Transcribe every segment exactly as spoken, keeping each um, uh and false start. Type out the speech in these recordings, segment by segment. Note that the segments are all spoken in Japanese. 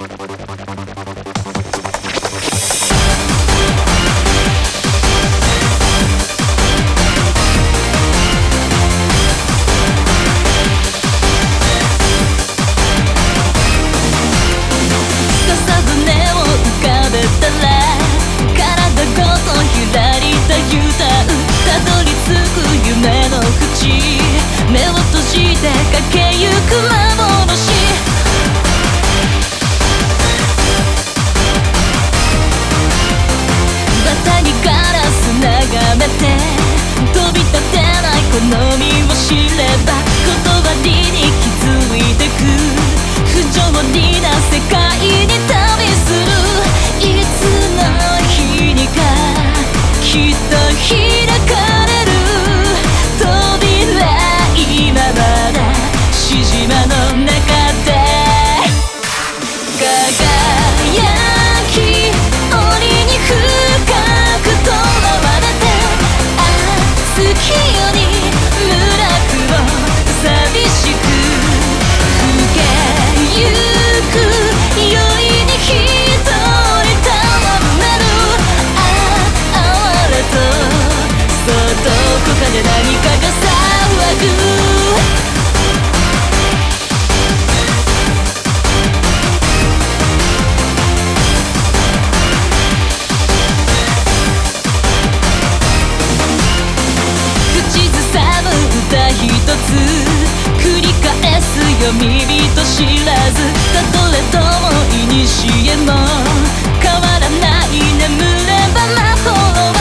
耳人知らずたとれども古も変わらない眠れば魔法は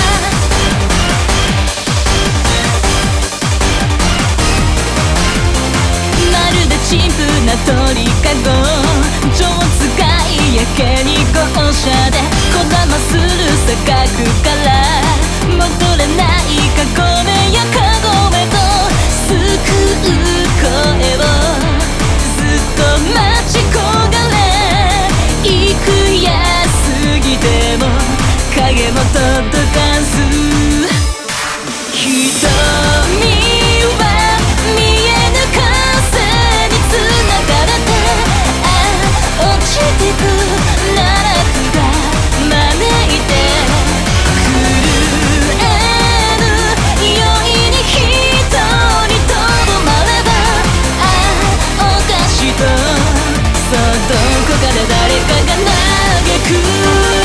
まるで陳腐な鳥かご蝶使いやけに校舎でこだまする錯覚から戻れないかごめやかごめと救う声を待ち焦がれ幾や過ぎても影も届かず瞳は見えぬ風に繋がれてああ落ちてく奈落が招いて震えぬ酔いに一人とどまればああおかしいとどこかで誰かが嘆く